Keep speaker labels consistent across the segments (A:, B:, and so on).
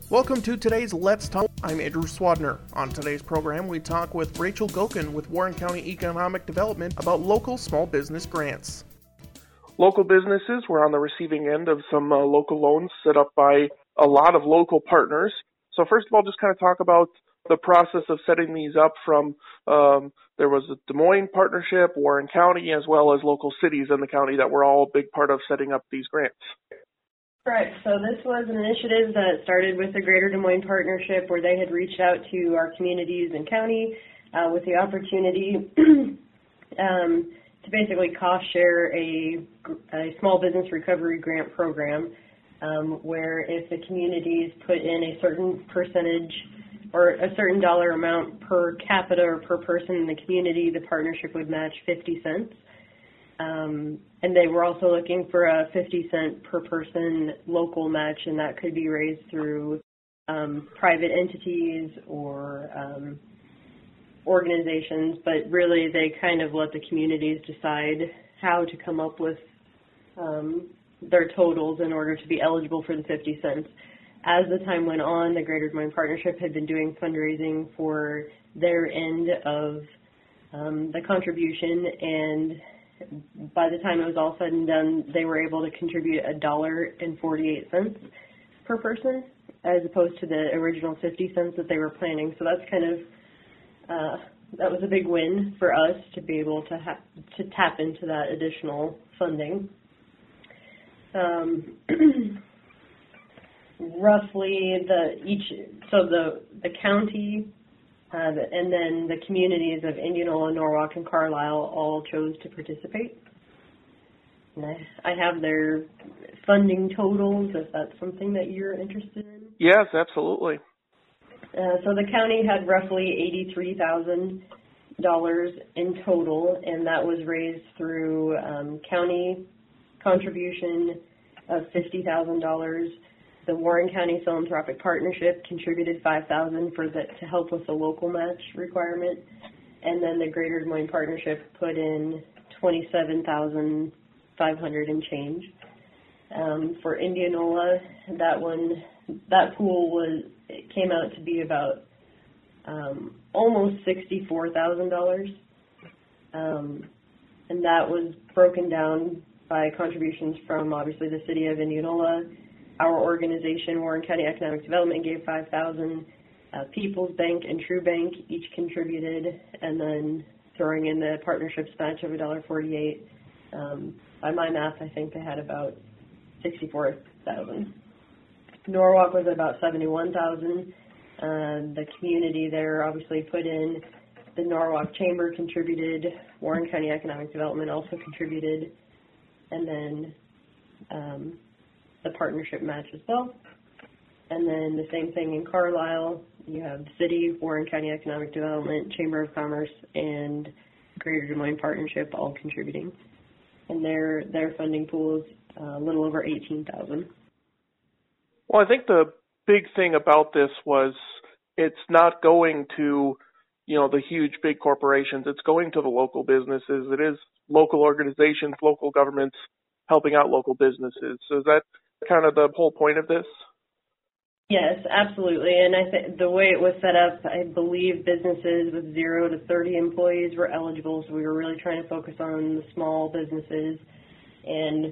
A: Welcome to today's Let's Talk. I'm Andrew Swadner. On today's program, we talk with Rachel Gokin with Warren County Economic Development about local small business grants. Local businesses were on the receiving end of some local loans set up by a lot of local partners. So first of all, just kind of talk about the process of setting these up from, there was a Des Moines partnership, Warren County, as well as local cities in the county that were all a big part of setting up these grants.
B: Correct. So this was an initiative that started with the Greater Des Moines Partnership, where they had reached out to our communities and county with the opportunity to basically cost share a small business recovery grant program, where if the communities put in a certain percentage or a certain dollar amount per capita or per person in the community, the partnership would match 50 cents. And they were also looking for a 50-cent per person local match, and that could be raised through private entities or organizations, but really they kind of let the communities decide how to come up with their totals in order to be eligible for the 50 cents. As the time went on, the Greater Des Moines Partnership had been doing fundraising for their end of the contribution, and by the time it was all said and done, they were able to contribute $1.48 per person, as opposed to the original 50 cents that they were planning. So that's kind of that was a big win for us to be able to tap into that additional funding. Roughly the county. And then the communities of Indianola, Norwalk, and Carlisle all chose to participate. And I have their funding totals, if that's something that you're interested in.
A: Yes, absolutely.
B: So the county had roughly $83,000 in total, and that was raised through county contribution of $50,000. The Warren County Philanthropic Partnership contributed $5,000 to help with the local match requirement, and then the Greater Des Moines Partnership put in $27,500 and change. For Indianola, that pool came out to be about almost $64,000, and that was broken down by contributions from obviously the city of Indianola. Our organization, Warren County Economic Development, gave $5,000. People's Bank and True Bank each contributed, and then throwing in the partnership's match of $1.48. By my math, I think they had about $64,000. Norwalk was about $71,000. The community there obviously put in. The Norwalk Chamber contributed. Warren County Economic Development also contributed, and then the partnership match as well. And then the same thing in Carlisle. You have the city, Warren County Economic Development, Chamber of Commerce, and Greater Des Moines Partnership all contributing. And their funding pool is a little over $18,000.
A: Well, I think the big thing about this was it's not going to, the huge big corporations. It's going to the local businesses. It is local organizations, local governments helping out local businesses. So is that kind of the whole point of this?
B: Yes, absolutely. And I think the way it was set up, I believe businesses with 0 to 30 employees were eligible. So we were really trying to focus on the small businesses. And,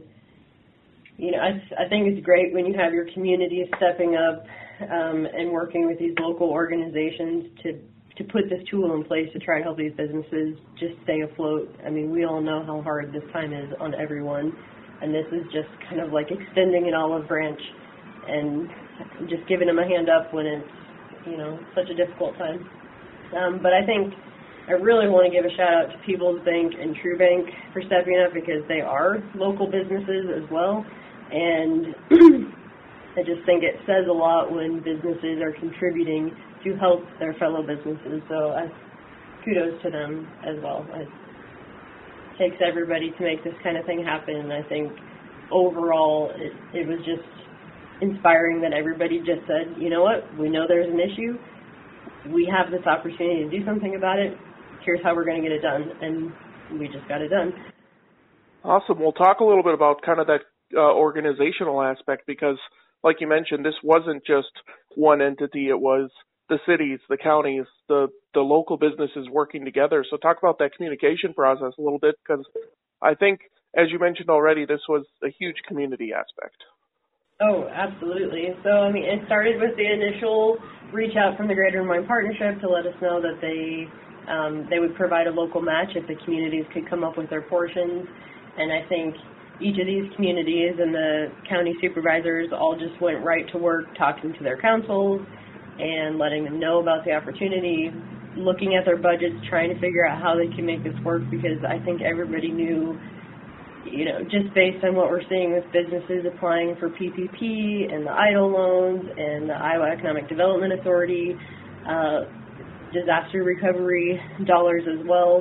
B: I think it's great when you have your community stepping up and working with these local organizations to put this tool in place to try to help these businesses just stay afloat. I mean, we all know how hard this time is on everyone. And this is just kind of like extending an olive branch and just giving them a hand up when it's, such a difficult time. But I think I really want to give a shout out to People's Bank and True Bank for stepping up, because they are local businesses as well. And I just think it says a lot when businesses are contributing to help their fellow businesses. So kudos to them as well. It takes everybody to make this kind of thing happen, and I think overall it was just inspiring that everybody just said, you know what, we know there's an issue, we have this opportunity to do something about it, here's how we're going to get it done, and we just got it done.
A: Awesome. We'll talk a little bit about kind of that organizational aspect, because like you mentioned, this wasn't just one entity. It was the cities, the counties, the local businesses working together. So talk about that communication process a little bit, because I think, as you mentioned already, this was a huge community aspect.
B: Oh, absolutely. So, I mean, it started with the initial reach out from the Greater Des Moines Partnership to let us know that they would provide a local match if the communities could come up with their portions. And I think each of these communities and the county supervisors all just went right to work talking to their councils and letting them know about the opportunity, looking at their budgets, trying to figure out how they can make this work, because I think everybody knew, just based on what we're seeing with businesses applying for PPP and the EIDL loans and the Iowa Economic Development Authority, disaster recovery dollars as well,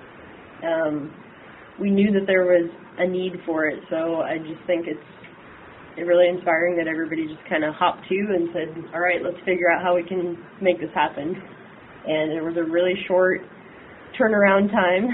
B: we knew that there was a need for it. So I just think it's really inspiring that everybody just kind of hopped to and said, all right, let's figure out how we can make this happen. And there was a really short turnaround time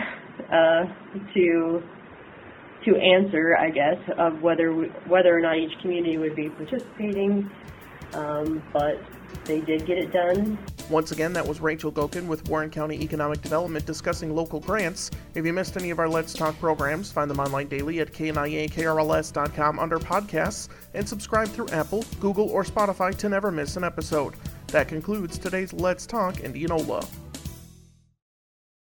B: to answer, I guess, of whether or not each community would be participating, but they did get it done.
A: Once again, that was Rachel Gokin with Warren County Economic Development discussing local grants. If you missed any of our Let's Talk programs, find them online daily at kniakrls.com under podcasts, and subscribe through Apple, Google, or Spotify to never miss an episode. That concludes today's Let's Talk Indianola.